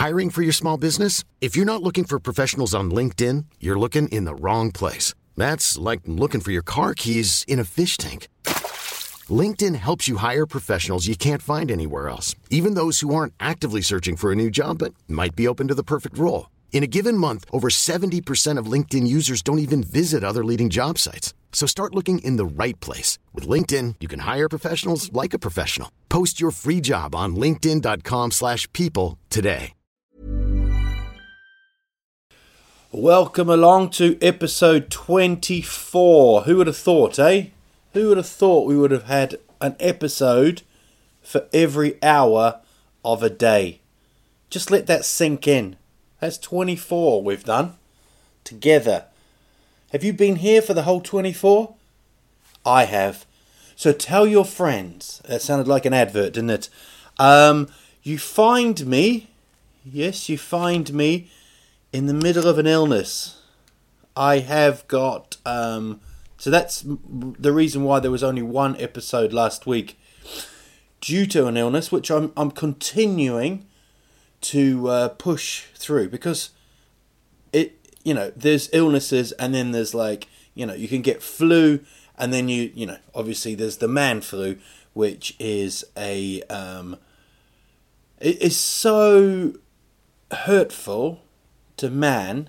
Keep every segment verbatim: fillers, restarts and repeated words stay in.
Hiring for your small business? If you're not looking for professionals on LinkedIn, you're looking in the wrong place. That's like looking for your car keys in a fish tank. LinkedIn helps you hire professionals you can't find anywhere else, even those who aren't actively searching for a new job but might be open to the perfect role. In a given month, over seventy percent of LinkedIn users don't even visit other leading job sites. So start looking in the right place. With LinkedIn, you can hire professionals like a professional. Post your free job on linkedin.com slash people today. Welcome along to episode twenty-four. Who would have thought, eh? Who would have thought we would have had an episode for every hour of a day? Just let that sink in. That's twenty-four we've done together. Have you been here for the whole twenty-four? I have. So tell your friends. That sounded like an advert, didn't it? Um, you find me, yes, you find me in the middle of an illness. I have got, um, so that's the reason why there was only one episode last week. Due to an illness, which I'm, I'm continuing to uh, push through, because it, you know, there's illnesses and then there's like, you know, you can get flu and then you, you know, obviously there's the man flu, which is a, um, it is so hurtful to man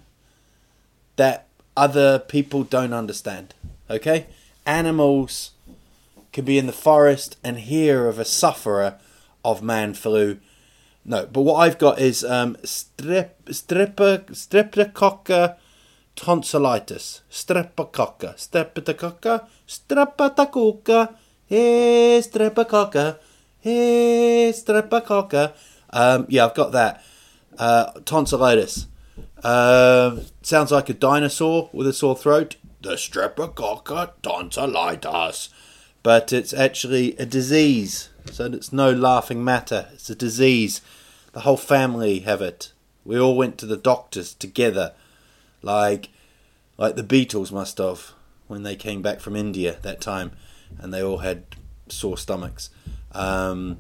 that other people don't understand. Okay? Animals can be in the forest and hear of a sufferer of man flu. No, but what I've got is um, strep, strep, streptococcus tonsillitis. Streptococcus, streptococcus, streptococcus, hey, streptococcus, hey, streptococcus. Um, yeah, I've got that. Uh, tonsillitis. Uh, sounds like a dinosaur with a sore throat. The Streptococcus tonsillitis. But it's actually a disease. So it's no laughing matter. It's a disease. The whole family have it. We all went to the doctors together. Like, like the Beatles must have when they came back from India that time. And they all had sore stomachs. Um...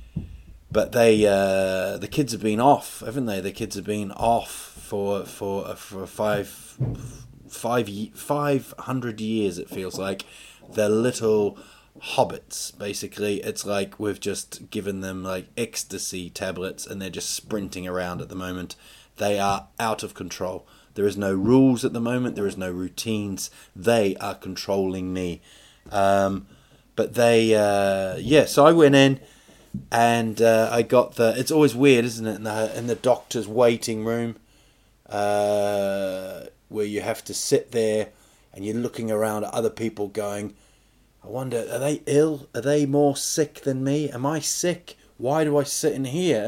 But they, uh, the kids have been off, haven't they? The kids have been off for for for five, five, five hundred years. It feels like they're little hobbits. Basically, it's like we've just given them like ecstasy tablets, and they're just sprinting around at the moment. They are out of control. There is no rules at the moment. There is no routines. They are controlling me. Um, but they, uh, yeah. So I went in. And uh, I got the. It's always weird, isn't it? In the in the doctor's waiting room, uh, where you have to sit there and you're looking around at other people, going, "I wonder, are they ill? Are they more sick than me? Am I sick? Why do I sit in here?"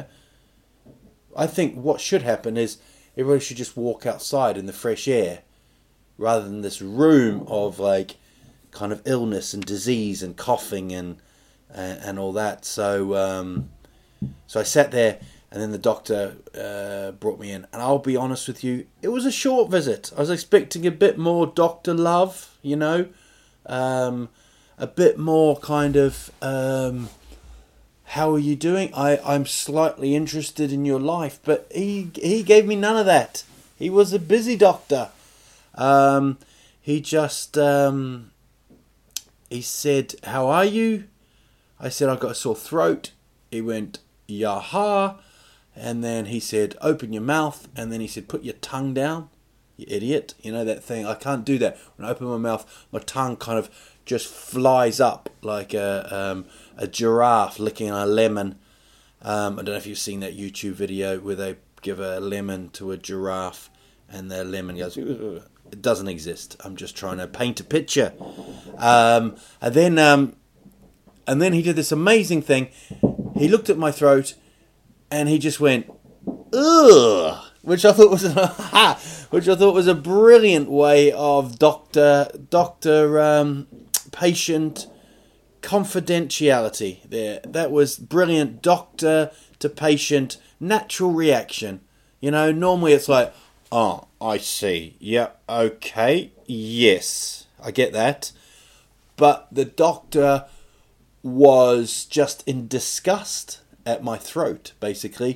I think what should happen is everybody should just walk outside in the fresh air, rather than this room of like kind of illness and disease and coughing and. And, and all that. So um, so I sat there, and then the doctor uh, brought me in. And I'll be honest with you, it was a short visit. I was expecting a bit more doctor love, you know, um, a bit more kind of, um, how are you doing? I, I'm slightly interested in your life. But he he gave me none of that. He was a busy doctor. Um, he just, um, he said, "How are you?" I said, "I've got a sore throat." He went, "Yaha." And then he said, "Open your mouth." And then he said, "Put your tongue down, you idiot." You know that thing? I can't do that. When I open my mouth, my tongue kind of just flies up like a um, a giraffe licking a lemon. Um, I don't know if you've seen that YouTube video where they give a lemon to a giraffe and the lemon goes... Ugh. It doesn't exist. I'm just trying to paint a picture. Um, and then... Um, And then he did this amazing thing. He looked at my throat and he just went, "Ugh," which I thought was a, which I thought was a brilliant way of doctor doctor um, patient confidentiality there. That was brilliant. Doctor to patient, natural reaction. You know, normally it's like, "Oh, I see. Yeah, okay. Yes, I get that." But the doctor was just in disgust at my throat, basically.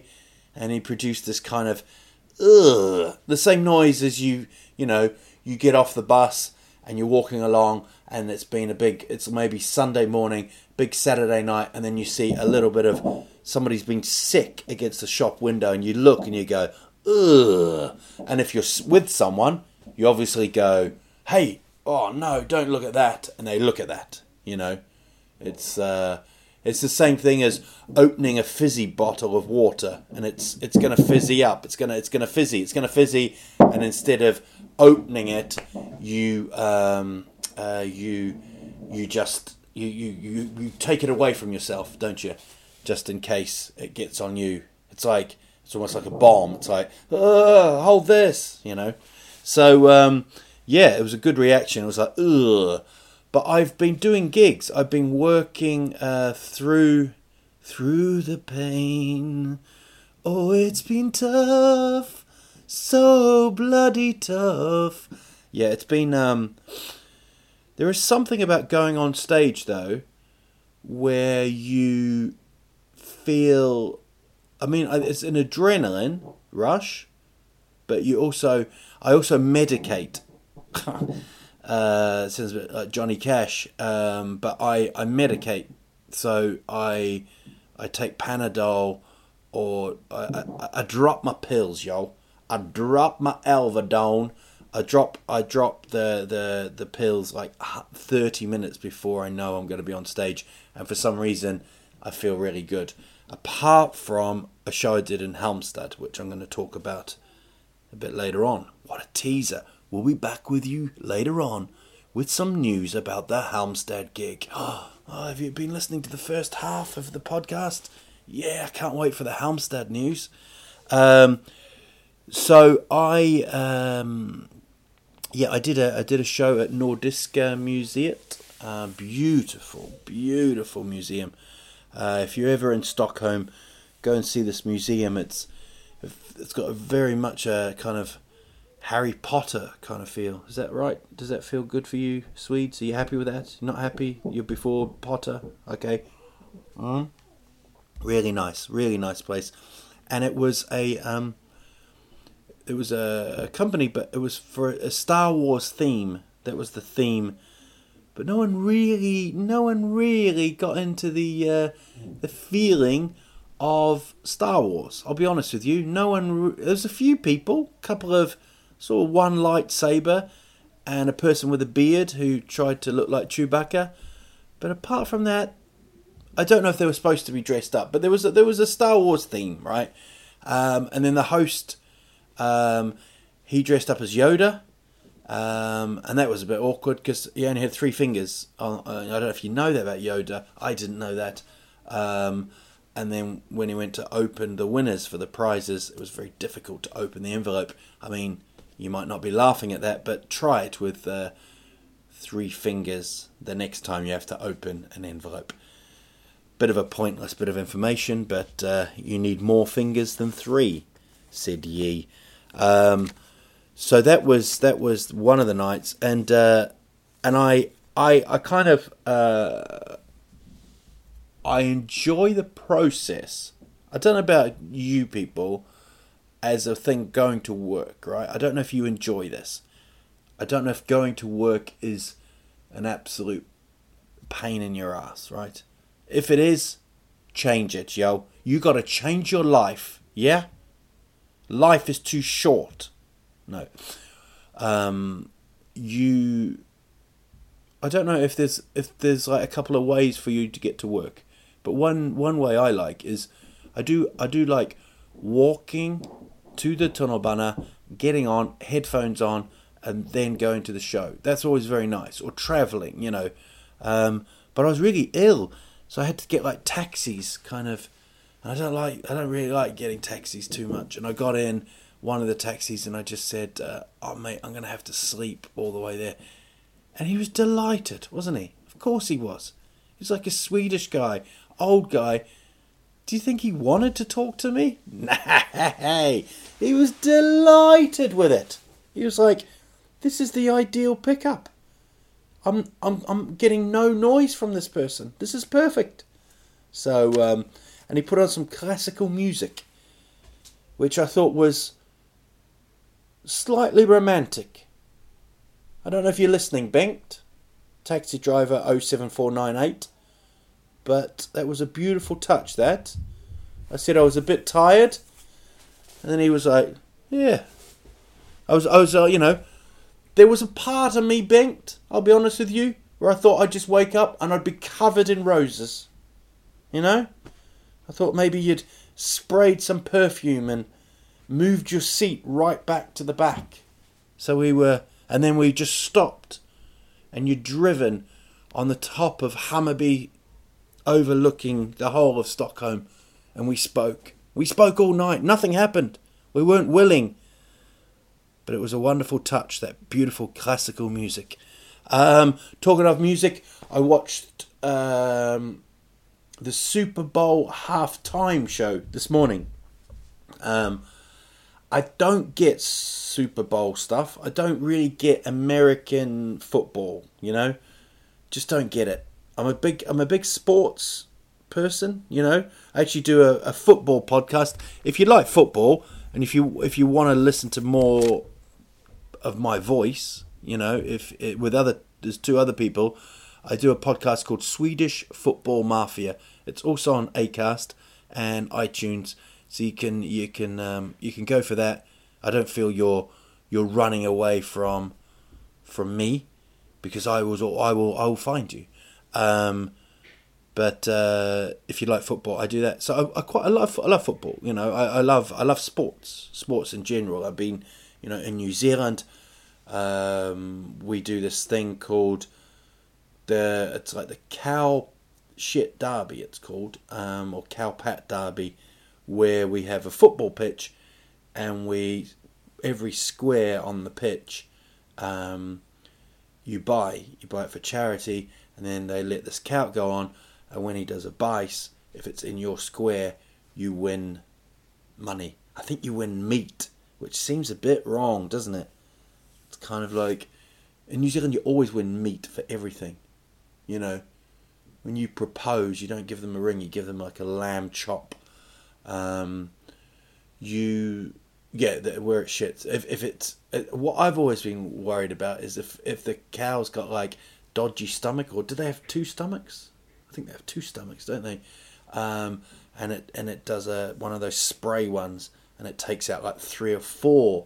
and he produced this kind of ugh, the same noise as you, you know, you get off the bus and you're walking along, and it's been a big, it's maybe Sunday morning, big Saturday night, and then you see a little bit of somebody's been sick against the shop window, and you look and you go, ugh. And if you're with someone, you obviously go, hey, oh no, don't look at that. And they look at that, you know. It's uh, it's the same thing as opening a fizzy bottle of water, and it's it's gonna fizzy up. It's gonna it's gonna fizzy. It's gonna fizzy, and instead of opening it, you um uh you you just you you you, you take it away from yourself, don't you? Just in case it gets on you. It's like it's almost like a bomb. It's like, uh, hold this, you know. So um, yeah, it was a good reaction. It was like, ugh. But I've been doing gigs. I've been working uh, through through the pain. Oh, it's been tough, so bloody tough. Yeah, it's been. Um, there is something about going on stage though, where you feel. I mean, it's an adrenaline rush, but you also. I also medicate. Uh, sounds a bit like Johnny Cash, um, but I, I medicate. So I I take Panadol, or I, I, I drop my pills, yo. I drop my Alvedone. I drop I drop the, the, the pills like thirty minutes before I know I'm going to be on stage, and for some reason I feel really good. Apart from a show I did in Halmstad, which I'm going to talk about a bit later on. What a teaser. We'll be back with you later on with some news about the Halmstad gig. Oh, have you been listening to the first half of the podcast? Yeah, I can't wait for the Halmstad news. Um, so I, um, yeah, I did a I did a show at Nordiska Museet. Uh, beautiful, beautiful museum. Uh, if you're ever in Stockholm, go and see this museum. It's it's got a very much a kind of Harry Potter kind of feel. Is that right? Does that feel good for you, Swedes? Are you happy with that? You're not happy? You're before Potter? Okay. Mm. Really nice, really nice place. And it was a um, it was a, a company, but it was for a Star Wars theme. That was the theme. But no one really, no one really got into the uh, the feeling of Star Wars. I'll be honest with you. No one. There's a few people, a couple of. Saw one lightsaber and a person with a beard who tried to look like Chewbacca. But apart from that, I don't know if they were supposed to be dressed up. But there was a, there was a Star Wars theme, right? Um, and then the host, um, he dressed up as Yoda. Um, and that was a bit awkward because he only had three fingers. On, uh, I don't know if you know that about Yoda. I didn't know that. Um, and then when he went to open the winners for the prizes, it was very difficult to open the envelope. I mean... You might not be laughing at that, but try it with uh, three fingers the next time you have to open an envelope. Bit of a pointless bit of information, but uh, you need more fingers than three, said ye. Um, so that was that was one of the nights, and uh, and I I I kind of uh, I enjoy the process. I don't know about you people. As a thing going to work, right? I don't know if you enjoy this. I don't know if going to work is an absolute pain in your ass, right? If it is, change it, yo. You got to change your life, yeah? Life is too short. No. Um, you... I don't know if there's if there's like a couple of ways for you to get to work. But one one way I like is I do I do like walking to the tunnelbana, getting on, headphones on, and then going to the show. That's always very nice. Or travelling, you know. Um, but I was really ill, so I had to get like taxis, kind of. And I don't like, I don't really like getting taxis too much. And I got in one of the taxis, and I just said, uh, "Oh mate, I'm gonna have to sleep all the way there." And he was delighted, wasn't he? Of course he was. He was like a Swedish guy, old guy. Do you think he wanted to talk to me? Nah, he was delighted with it. He was like, "This is the ideal pickup. I'm I'm I'm getting no noise from this person. This is perfect." So, um, and he put on some classical music. which I thought was slightly romantic. I don't know if you're listening, Bengt, taxi driver oh seven four nine eight, but that was a beautiful touch, that. I said I was a bit tired, and then he was like, yeah. I was, I was, uh, you know, there was a part of me, Bengt, I'll be honest with you, where I thought I'd just wake up and I'd be covered in roses. You know? I thought maybe you'd sprayed some perfume and moved your seat right back to the back. So we were, and then we just stopped, and you'd driven on the top of Hammarby, overlooking the whole of Stockholm, and we spoke. We spoke all night. Nothing happened. We weren't willing. But it was a wonderful touch, that beautiful classical music. Um, talking of music, I watched um, the Super Bowl halftime show this morning. Um, I don't get Super Bowl stuff. I don't really get American football, you know. Just don't get it. I'm a big I'm a big sports person, you know. I actually do a, a football podcast. If you like football, and if you if you want to listen to more of my voice, you know, if it, with other there's two other people, I do a podcast called Swedish Football Mafia. It's also on Acast and iTunes, so you can you can um, you can go for that. I don't feel you're you're running away from from me, because I was I will I will find you. Um, but uh, if you like football, I do that. So I, I quite I love I love football. You know, I, I love I love sports sports in general. I've been, you know, in New Zealand. Um, we do this thing called the it's like the cow shit derby. It's called um, or cow pat derby, where we have a football pitch, and we every square on the pitch, um, you buy you buy it for charity, and then they let this cow go on, and when he does a bice, if it's in your square, you win money. I think you win meat, which seems a bit wrong, doesn't it? It's kind of like, in New Zealand, you always win meat for everything. You know, when you propose, you don't give them a ring, you give them like a lamb chop. Um, you, yeah, where it shits. If if it's, what I've always been worried about is if, if the cow's got like dodgy stomach, or do they have two stomachs? I think they have two stomachs, don't they? Um, and it and it does a one of those spray ones, and it takes out like three or four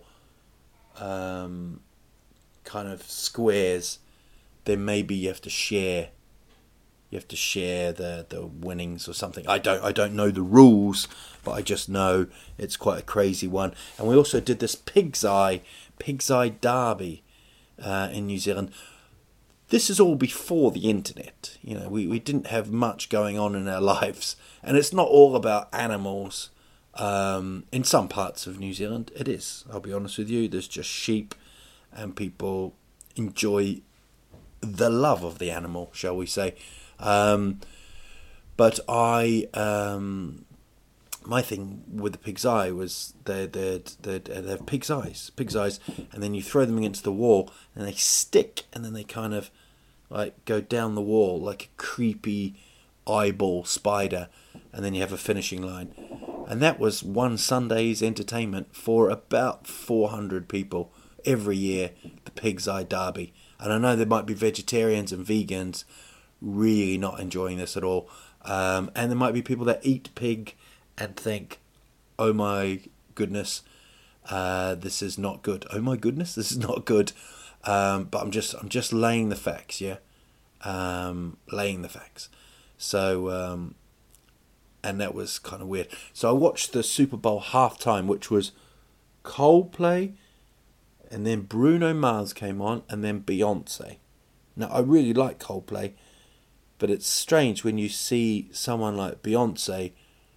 um, kind of squares. Then maybe you have to share. You have to share the, the winnings or something. I don't I don't know the rules, but I just know it's quite a crazy one. And we also did this Pig's Eye Pig's Eye Derby uh, in New Zealand. This is all before the internet. You know, we, we didn't have much going on in our lives, and it's not all about animals. Um, in some parts of New Zealand, it is. I'll be honest with you. There's just sheep, and people enjoy the love of the animal, shall we say. Um, but I, um, my thing with the pig's eye was they they they they have pig's eyes, pig's eyes, and then you throw them against the wall, and they stick, and then they kind of like go down the wall like a creepy eyeball spider, and then you have a finishing line, and that was one Sunday's entertainment for about four hundred people every year. The Pig's Eye Derby, and I know there might be vegetarians and vegans really not enjoying this at all, um, and there might be people that eat pig and think, oh my goodness, uh, this is not good. Oh my goodness, this is not good. Um, but I'm just I'm just laying the facts, yeah, um, laying the facts. So um, and that was kind of weird. So I watched the Super Bowl halftime, which was Coldplay, and then Bruno Mars came on, and then Beyonce. Now I really like Coldplay, but it's strange when you see someone like Beyonce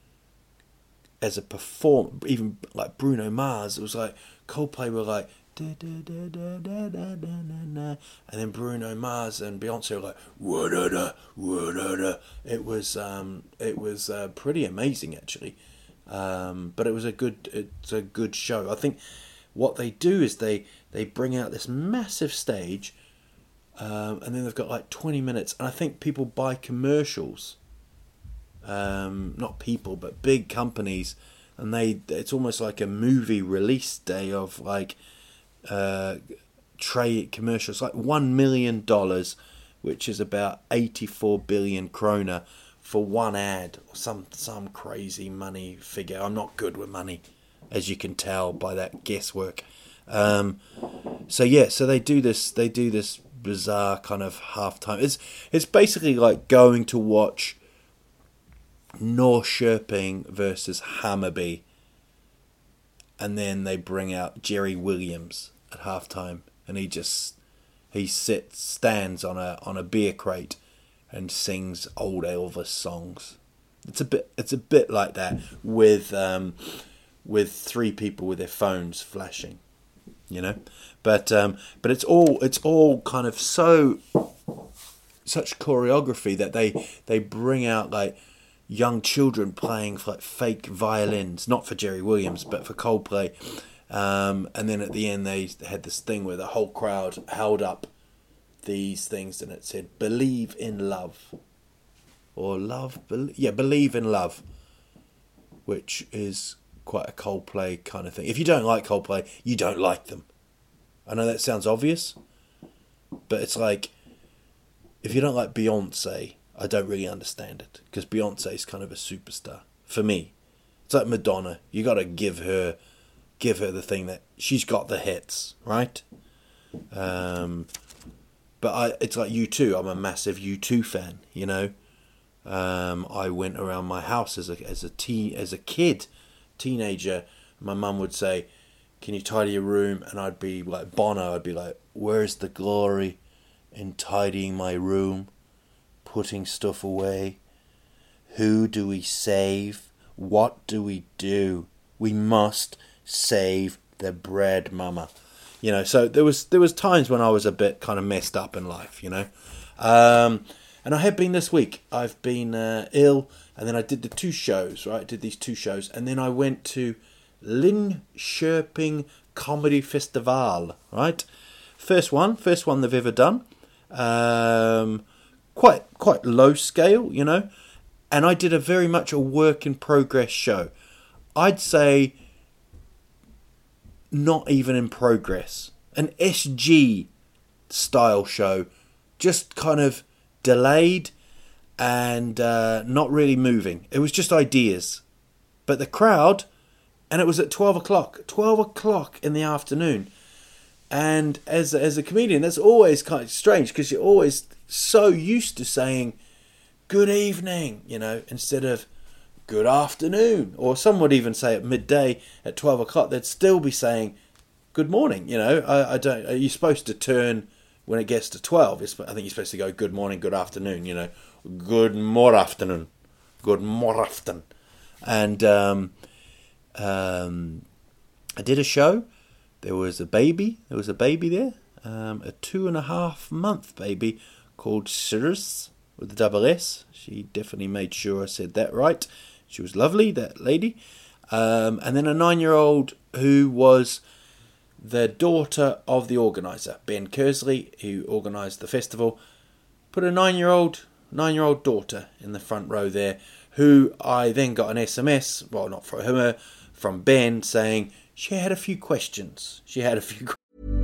as a performer, even like Bruno Mars. It was like Coldplay were like da, da, da, da, da, da, da, da, and then Bruno Mars and Beyonce were like wah, da, da, wah, da, da. It was um it was uh, pretty amazing actually, um, but it was a good it's a good show. I think what they do is they they bring out this massive stage. Um, and then they've got like twenty minutes, and I think people buy commercials. Um, not people, but big companies. and they it's almost like a movie release day of like uh, trade commercials, like one million dollars, which is about eighty-four billion kroner for one ad, or some some crazy money figure. I'm not good with money, as you can tell by that guesswork. Um, so yeah, so they do this. They do this bizarre kind of halftime. It's it's basically like going to watch Norrköping versus Hammarby, and then they bring out Jerry Williams at halftime, and he just he sits stands on a on a beer crate and sings old Elvis songs. It's a bit it's a bit like that with um, with three people with their phones flashing, you know. But um, but it's all it's all kind of so such choreography that they they bring out like young children playing for like fake violins, not for Jerry Williams but for Coldplay, um, and then at the end they had this thing where the whole crowd held up these things and it said "Believe in Love" or "Love," be- yeah, "Believe in Love," which is quite a Coldplay kind of thing. If you don't like Coldplay, you don't like them. I know that sounds obvious, but it's like, if you don't like Beyonce, I don't really understand it, because Beyonce is kind of a superstar for me. It's like Madonna. You got to give her, give her the thing that she's got the hits, right? Um, but I, it's like U two. I'm a massive U two fan. You know, um, I went around my house as a as a teen as a kid, teenager. My mum would say, "Can you tidy your room?" And I'd be like Bono. I'd be like, "Where's the glory in tidying my room? Putting stuff away. Who do we save? What do we do? We must save the bread, mama." You know, so there was there was times when I was a bit kind of messed up in life, you know. Um, and I have been this week. I've been uh, ill, and then I did the two shows, right? I did these two shows, and then I went to Linköping Comedy Festival, right? First one, first one they've ever done. Um... Quite quite low scale, you know, and I did a very much a work in progress show. I'd say not even in progress. An S G style show, just kind of delayed and uh, not really moving. It was just ideas. But the crowd, and it was at twelve o'clock, twelve o'clock in the afternoon. And as as a comedian, that's always kind of strange, because you're always so used to saying good evening, you know, instead of good afternoon. Or some would even say at midday at twelve o'clock, they'd still be saying good morning, you know. I, I don't. Are you supposed to turn when it gets to twelve? It's, I think you're supposed to go good morning, good afternoon, you know, good more afternoon, good more afternoon. And um, um, I did a show. There was a baby. There was a baby there, um, a two and a half month baby called Cyrus with a double S. She definitely made sure I said that right. She was lovely, that lady. Um, and then a nine-year-old who was the daughter of the organizer, Ben Kersley, who organised the festival. Put a nine-year-old nine-year-old daughter in the front row there, who I then got an S M S, well, not from her, from Ben, saying she had a few questions. She had a few questions.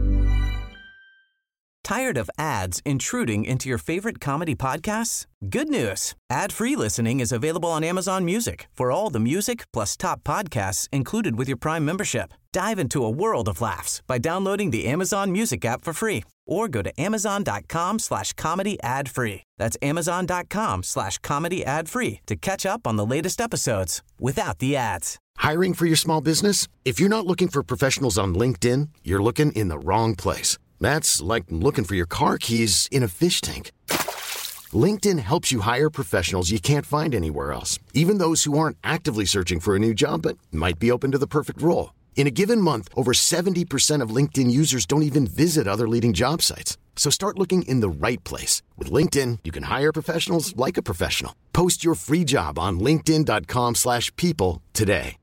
Tired of ads intruding into your favorite comedy podcasts? Good news. Ad-free listening is available on Amazon Music for all the music plus top podcasts included with your Prime membership. Dive into a world of laughs by downloading the Amazon Music app for free or go to amazon.com slash comedy ad free. That's amazon.com slash comedy ad free to catch up on the latest episodes without the ads. Hiring for your small business? If you're not looking for professionals on LinkedIn, you're looking in the wrong place. That's like looking for your car keys in a fish tank. LinkedIn helps you hire professionals you can't find anywhere else, even those who aren't actively searching for a new job but might be open to the perfect role. In a given month, over seventy percent of LinkedIn users don't even visit other leading job sites. So start looking in the right place. With LinkedIn, you can hire professionals like a professional. Post your free job on linkedin.com slash people today.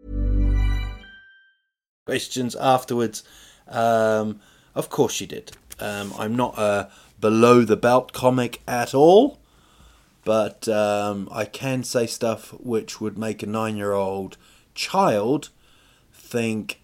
Questions afterwards. Um, of course she did. Um, I'm not a below-the-belt comic at all, but um, I can say stuff which would make a nine-year-old child think,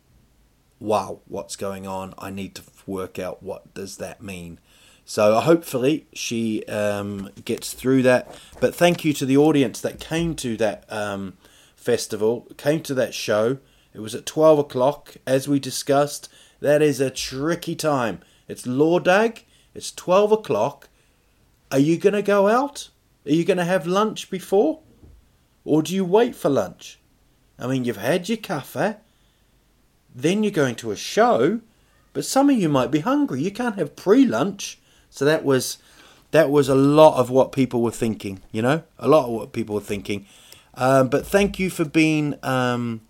wow, what's going on? I need to work out what does that mean. So hopefully she um, gets through that. But thank you to the audience that came to that um, festival, came to that show. It was at twelve o'clock, as we discussed. That is a tricky time. It's Lordag. It's twelve o'clock. Are you going to go out? Are you going to have lunch before? Or do you wait for lunch? I mean, you've had your cafe. Then you're going to a show. But some of you might be hungry. You can't have pre-lunch. So that was that was a lot of what people were thinking, you know? A lot of what people were thinking. Um, but thank you for being um,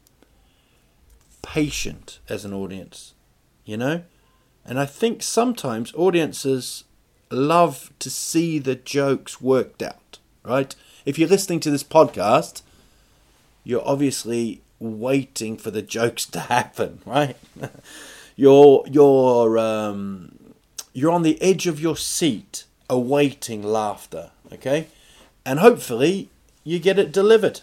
patient as an audience, you know? And I think sometimes audiences love to see the jokes worked out, right? If you're listening to this podcast, you're obviously waiting for the jokes to happen, right? you're you're um, you're on the edge of your seat, awaiting laughter, okay? And hopefully you get it delivered.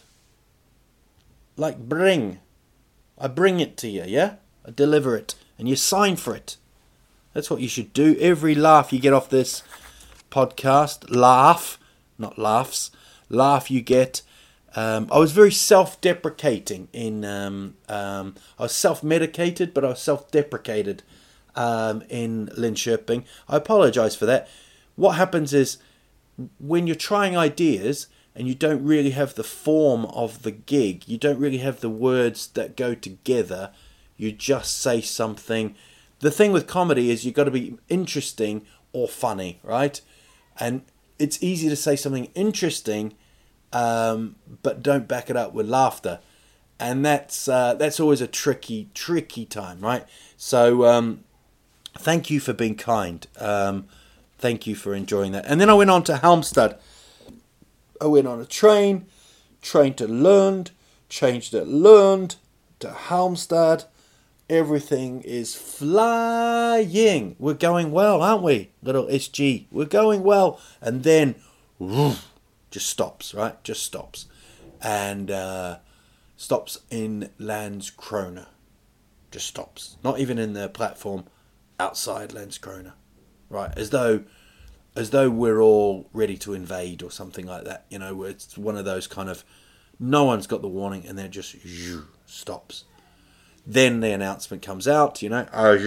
Like bring, I bring it to you, yeah? I deliver it, and you sign for it. That's what you should do. Every laugh you get off this podcast, laugh, not laughs, laugh you get. Um, I was very self-deprecating in, um, um, I was self-medicated, but I was self-deprecated um, in Linköping. I apologise for that. What happens is, when you're trying ideas and you don't really have the form of the gig, you don't really have the words that go together, you just say something. The thing with comedy is you've got to be interesting or funny, right? And it's easy to say something interesting, um, but don't back it up with laughter. And that's uh, that's always a tricky, tricky time, right? So um, thank you for being kind. Um, thank you for enjoying that. And then I went on to Halmstad. I went on a train, train to Lund, changed at Lund to Halmstad. Everything is flying. We're going well, aren't we? Little S G. We're going well. And then, woof, just stops, right? Just stops. And uh, stops in Landskrona. Just stops. Not even in the platform outside Landskrona. Right? As though, as though we're all ready to invade or something like that. You know, where it's one of those kind of, no one's got the warning and then it just whew, stops. Then the announcement comes out, you know.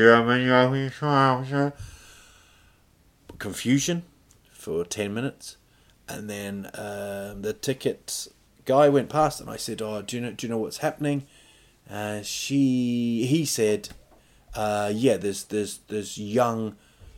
Confusion for ten minutes. And then um, the ticket guy went past and I said, oh, do you know, do you know what's happening? Uh, she, he said, uh, yeah, there's, there's, there's young,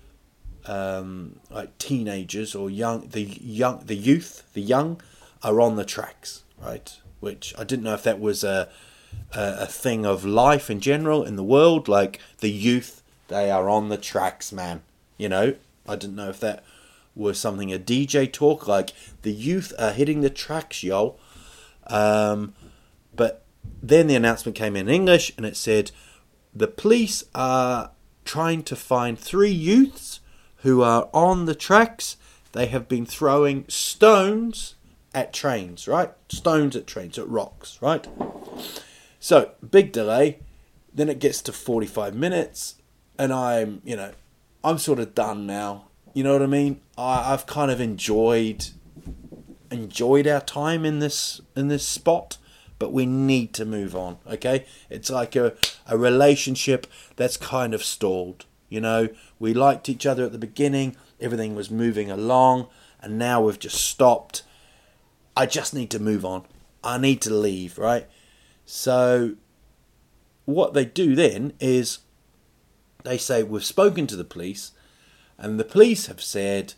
um, like teenagers or young, the young, the youth, the young are on the tracks, right? Which I didn't know if that was a, a thing of life in general in the world, like the youth, they are on the tracks, man. You know, I didn't know if that was something a D J talk, like the youth are hitting the tracks, yo. Um, but then the announcement came in English and it said, the police are trying to find three youths who are on the tracks. They have been throwing stones at trains, right? Stones at trains, at rocks, right? So, big delay. Then it gets to forty-five minutes. And I'm, you know, I'm sort of done now. You know what I mean? I, I've kind of enjoyed enjoyed our time in this in this spot. But we need to move on, okay? It's like a, a relationship that's kind of stalled. You know, we liked each other at the beginning. Everything was moving along. And now we've just stopped. I just need to move on. I need to leave, right? So what they do then is they say, we've spoken to the police, and the police have said,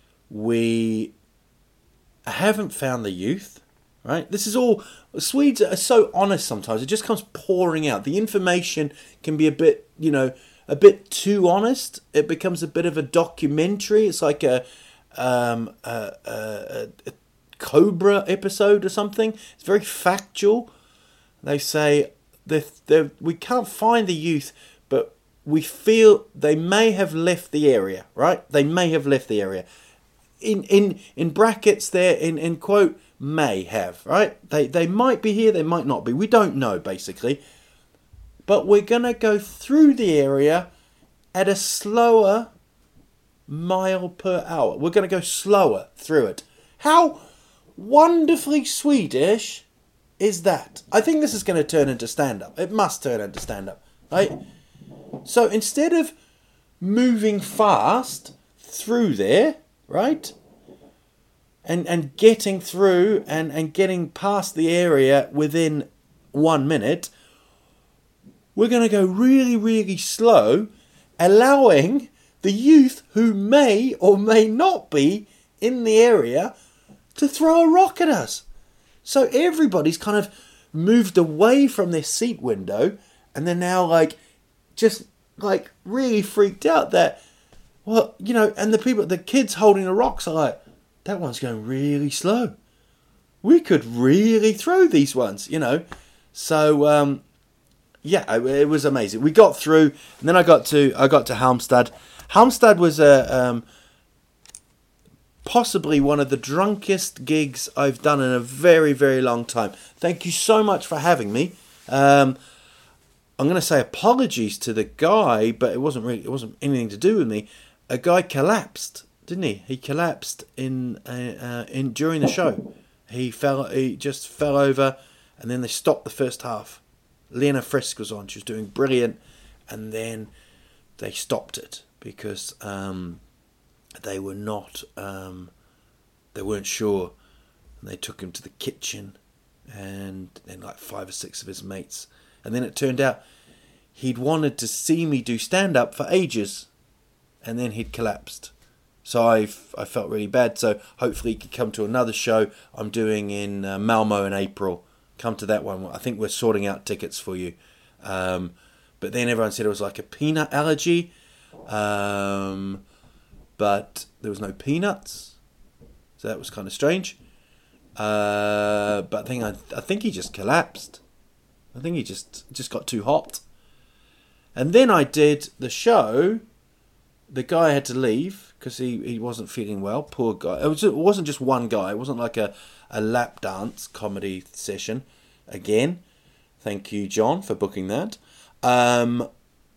we haven't found the youth, right? This is all, Swedes are so honest sometimes. It just comes pouring out. The information can be a bit, you know, a bit too honest. It becomes a bit of a documentary. It's like a, um, a, a, a Cobra episode or something. It's very factual. They say that we can't find the youth, but we feel they may have left the area, right? They may have left the area. in in in brackets there, in in quote, may have, right? They they might be here, they might not be. We don't know, basically. But we're going to go through the area at a slower mile per hour. We're going to go slower through it. How wonderfully Swedish is that? I think this is going to turn into stand-up. It must turn into stand-up, right? So instead of moving fast through there, right, and and getting through and, and getting past the area within one minute, we're going to go really, really slow, allowing the youth who may or may not be in the area to throw a rock at us. So everybody's kind of moved away from their seat window, and they're now like, just like really freaked out that, well, you know, and the people, the kids holding the rocks are like, that one's going really slow. We could really throw these ones, you know. So, um, yeah, it was amazing. We got through, and then I got to I got to Halmstad. Halmstad was a um, possibly one of the drunkest gigs I've done in a very, very long time. Thank you so much for having me. Um, I'm going to say apologies to the guy, but it wasn't really it wasn't anything to do with me. A guy collapsed, didn't he? He collapsed in uh, uh, in during the show. He fell. He just fell over, and then they stopped the first half. Lena Frisk was on. She was doing brilliant, and then they stopped it because um, they were not. Um, they weren't sure, and they took him to the kitchen, and then like five or six of his mates, and then it turned out he'd wanted to see me do stand up for ages, and then he'd collapsed. So I I felt really bad. So hopefully he could come to another show I'm doing in uh, Malmo in April. Come to that one. I think we're sorting out tickets for you. Um, but then everyone said it was like a peanut allergy. Um, but there was no peanuts. So that was kind of strange. Uh, but I think I, I think he just collapsed. I think he just, just got too hot. And then I did the show. The guy had to leave because he, he wasn't feeling well. Poor guy. It, was, it wasn't just one guy. It wasn't like a, a lap dance comedy session. Again, thank you, John, for booking that. Um,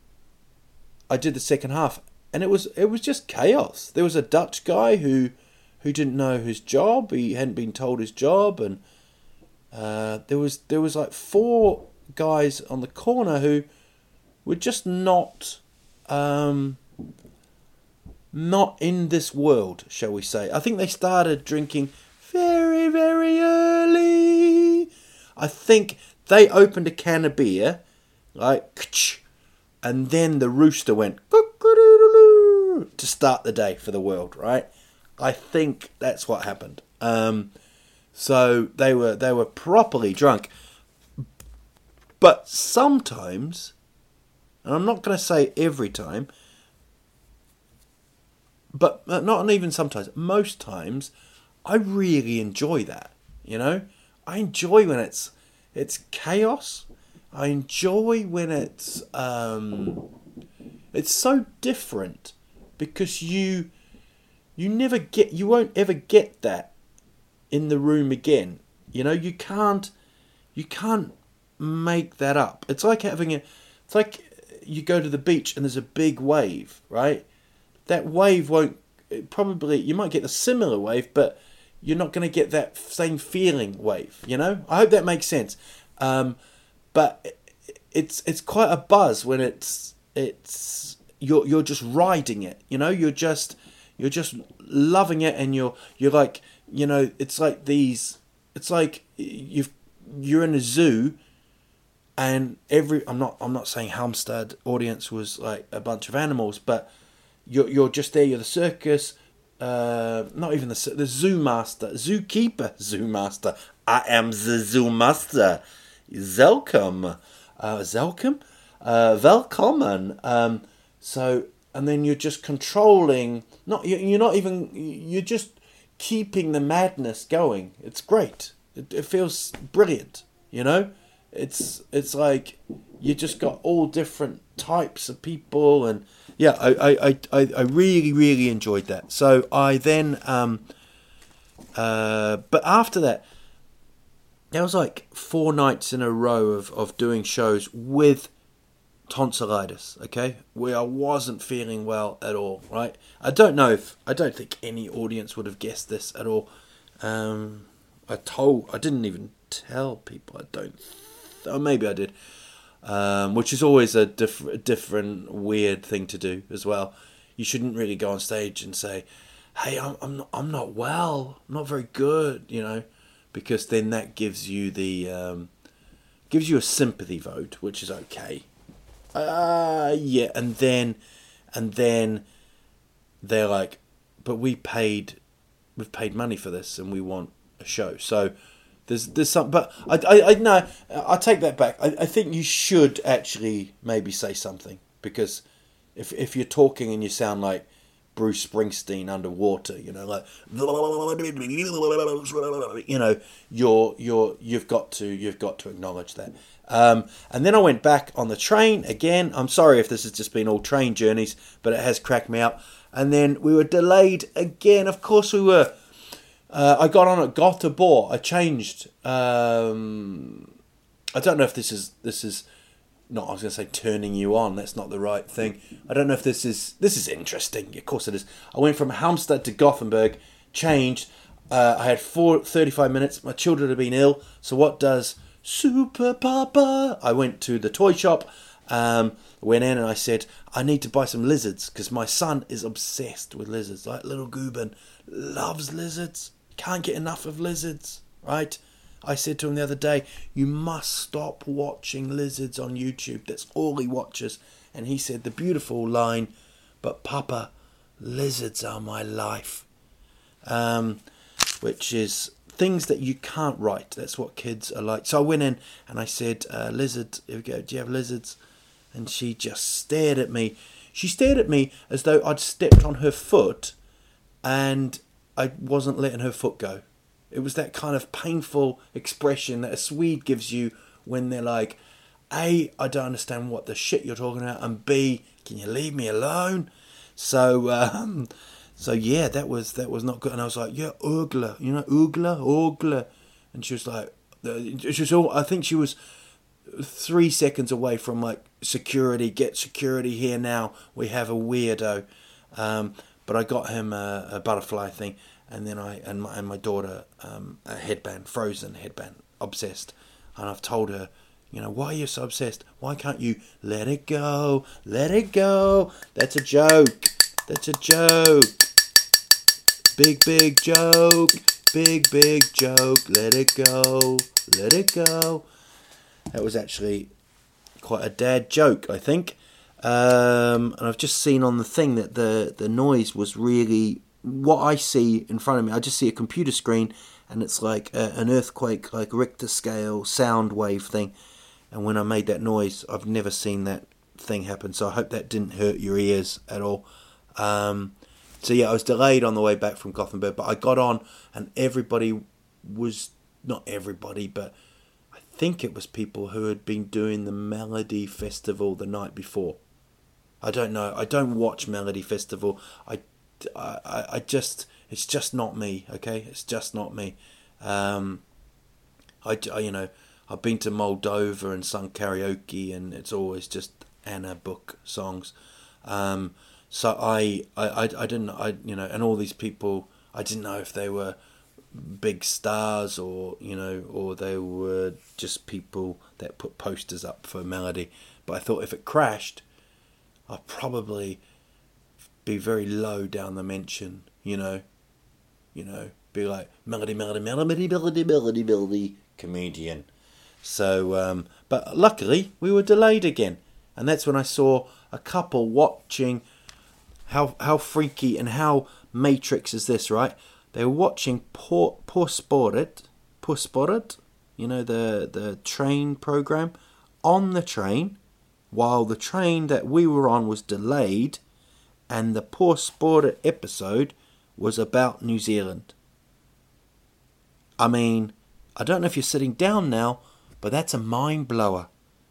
I did the second half, and it was it was just chaos. There was a Dutch guy who who didn't know his job. He hadn't been told his job, and uh, there was there was like four guys on the corner who were just not. Um, Not in this world, shall we say. I think they started drinking very, very early. I think they opened a can of beer, like, and then the rooster went to start the day for the world, right? I think that's what happened. Um, so they were they were properly drunk. But sometimes, and I'm not going to say every time, but not even sometimes, most times, I really enjoy that, you know? I enjoy when it's it's chaos. I enjoy when it's um, it's so different because you you never get you won't ever get that in the room again. You know, you can't you can't make that up. It's like having a it's like you go to the beach and there's a big wave, right? That wave won't probably you might get a similar wave, but you're not going to get that same feeling wave. You know, I hope that makes sense. Um, but it's it's quite a buzz when it's it's you're you're just riding it. You know, you're just you're just loving it, and you're you're like you know it's like these. It's like you've you're in a zoo. And every I'm not I'm not saying Halmstad audience was like a bunch of animals, but you're you're just there. You're the circus, uh, not even the the zoo master, zookeeper, zoo master. I am the zoo master. Welcome, uh, welcome, uh, welcome. Um, so and then you're just controlling. Not you're not even you're just keeping the madness going. It's great. It, it feels brilliant. You know. it's it's like you just got all different types of people, and yeah, I I, I, I really really enjoyed that. So I then um uh but after that, there was like four nights in a row of, of doing shows with tonsillitis, okay, where I wasn't feeling well at all, right? I don't know if, I don't think any audience would have guessed this at all. Um, I told, I didn't even tell people, I don't, or maybe I did, um, which is always a diff- different, weird thing to do as well. You shouldn't really go on stage and say, hey, I'm, I'm not, I'm not well, I'm not very good, you know, because then that gives you the, um, gives you a sympathy vote, which is okay. Uh, yeah, and then, and then they're like, but we paid, we've paid money for this, and we want a show. So there's there's some, but I I, I no, I take that back. I, I think you should actually maybe say something, because if if you're talking and you sound like Bruce Springsteen underwater, you know, like, you know, you're you're you've got to you've got to acknowledge that. Um, and then I went back on the train again. I'm sorry if this has just been all train journeys, but it has cracked me up. And then we were delayed again. Of course we were. Uh, I got on at Göteborg. I changed. Um, I don't know if this is this is not. I was going to say turning you on. That's not the right thing. I don't know if this is this is interesting. Of course it is. I went from Halmstad to Gothenburg. Changed. Uh, I had four, thirty-five minutes. My children had been ill. So what does Super Papa? I went to the toy shop, um, went in and I said, I need to buy some lizards, because my son is obsessed with lizards. Like little Gooben loves lizards, can't get enough of lizards, right? I said to him the other day, you must stop watching lizards on YouTube. That's all he watches. And he said the beautiful line, but Papa, lizards are my life. Um, which is things that you can't write. That's what kids are like. So I went in and I said, uh, lizard, here we go, do you have lizards? And she just stared at me. She stared at me as though I'd stepped on her foot and I wasn't letting her foot go. It was that kind of painful expression that a Swede gives you when they're like, A, I don't understand what the shit you're talking about, and B, can you leave me alone? So, um... So yeah, that was that was not good, and I was like, yeah, Ugla, you know, Ugla, Ugla, and she was like, she was all, I think she was three seconds away from like security, get security here now, we have a weirdo, um, but I got him a, a butterfly thing, and then I and my and my daughter um, a headband, Frozen headband, obsessed, and I've told her, you know, why are you so obsessed? Why can't you let it go, let it go? That's a joke. That's a joke. Big, big joke. Big, big joke. Let it go. Let it go. That was actually quite a dad joke, I think. Um, and I've just seen on the thing that the, the noise was really what I see in front of me. I just see a computer screen and it's like a, an earthquake, like Richter scale sound wave thing. And when I made that noise, I've never seen that thing happen. So I hope that didn't hurt your ears at all. Um, so yeah, I was delayed on the way back from Gothenburg, but I got on and everybody was, not everybody, but I think it was people who had been doing the Melody Festival the night before. I don't know. I don't watch Melody Festival. I, I, I just, it's just not me, okay? It's just not me. Um, I, I, you know, I've been to Moldova and sung karaoke and it's always just Anna Book songs. Um, So I, I, I, I didn't, I, you know, and all these people, I didn't know if they were big stars or, you know, or they were just people that put posters up for Melody. But I thought if it crashed, I'd probably be very low down the mention, you know, you know, be like Melody, Melody, Melody, Melody, Melody, Melody, comedian. So, um, but luckily we were delayed again. And that's when I saw a couple watching. How how freaky and how Matrix is this, right? They were watching På På spåret, På spåret, you know, the, the train program, on the train, while the train that we were on was delayed, and the På spåret episode was about New Zealand. I mean, I don't know if you're sitting down now, But that's a mind blower.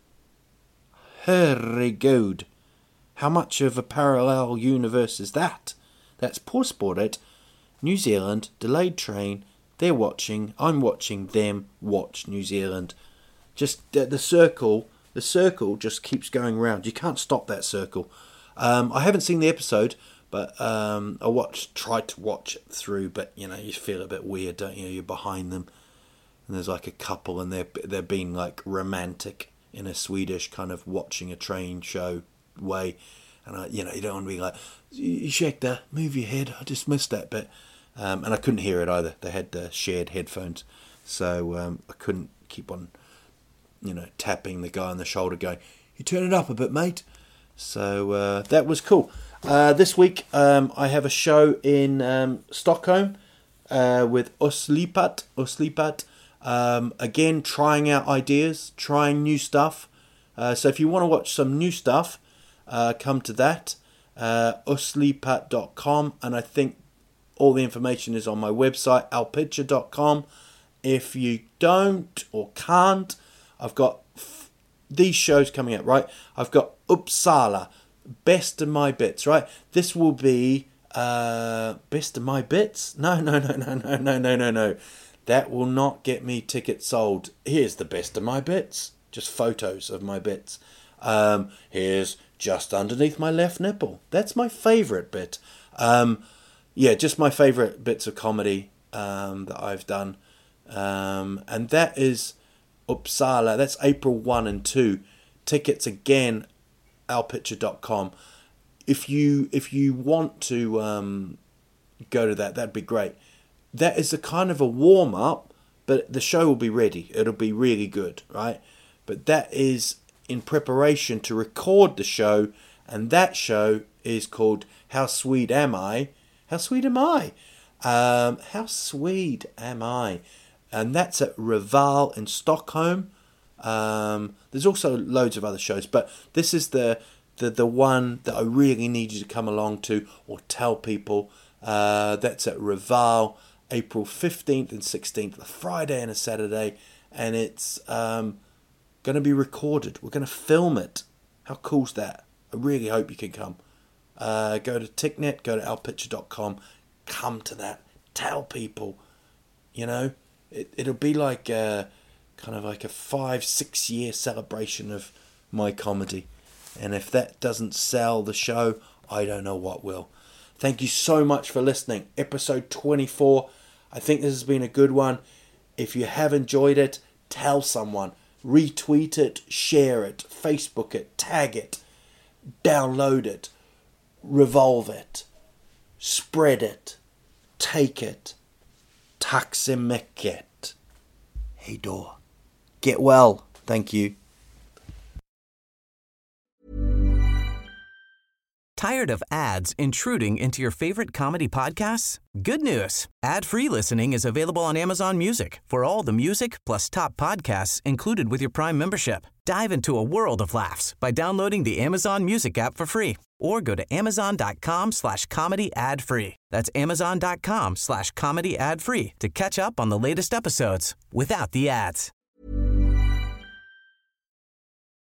Very good. How much of a parallel universe is that? That's Pawsport, New Zealand, delayed train, they're watching, I'm watching them watch New Zealand. Just the, the circle, the circle just keeps going round. You can't stop that circle. Um, I haven't seen the episode, but um, I watched, tried to watch it through, but you know, you feel a bit weird, don't you? You're behind them, and there's like a couple, and they're they're being like romantic in a Swedish kind of watching a train show way, and I, you know, you don't want to be like, ursäkta, move your head, I just missed that bit, um, and I couldn't hear it either. They had uh, shared headphones, so um, I couldn't keep on, you know, tapping the guy on the shoulder, going, "You turn it up a bit, mate." So uh, that was cool. Uh, this week um, I have a show in um, Stockholm uh, with Oslipat. Oslipat. Um, again, trying out ideas, trying new stuff. Uh, so if you want to watch some new stuff, uh, come to that. Uh, oslipat dot com, and I think all the information is on my website, alpitcher dot com. If you don't or can't, I've got f- these shows coming out, right? I've got Uppsala, Best of My Bits, right? This will be uh, Best of My Bits? No, no, no, no, no, no, no, no, no. That will not get me tickets sold. Here's the Best of My Bits. Just photos of my bits. Um, here's just underneath my left nipple. That's my favourite bit. Um, yeah, just my favourite bits of comedy um, that I've done. Um, and that is Uppsala. That's April first and second. Tickets again, alpitcher dot com. If you if you want to um, go to that, that'd be great. That is a kind of a warm-up, but the show will be ready. It'll be really good, right? But that is in preparation to record the show, and that show is called How Sweet Am I? How Sweet Am I? Um, how Sweet Am I? And that's at Rival in Stockholm. Um, there's also loads of other shows, but this is the, the, the one that I really need you to come along to or tell people. Uh, that's at Rival, April fifteenth and sixteenth, a Friday and a Saturday, and it's um, going to be recorded. We're going to film it. How cool's that? I really hope you can come. Uh, go to Ticknet, go to alpitcher dot com, come to that. Tell people, you know, it, it'll be like a, kind of like a five, six year celebration of my comedy. And if that doesn't sell the show, I don't know what will. Thank you so much for listening. Episode twenty-four. I think this has been a good one. If you have enjoyed it, tell someone. Retweet it, share it, Facebook it, tag it, download it, revolve it, spread it, take it. Tack så mycket. Hej då. Get well. Thank you. Tired of ads intruding into your favorite comedy podcasts? Good news. Ad-free listening is available on Amazon Music for all the music plus top podcasts included with your Prime membership. Dive into a world of laughs by downloading the Amazon Music app for free or go to amazon.com slash comedy ad free. That's amazon.com slash comedy ad free to catch up on the latest episodes without the ads.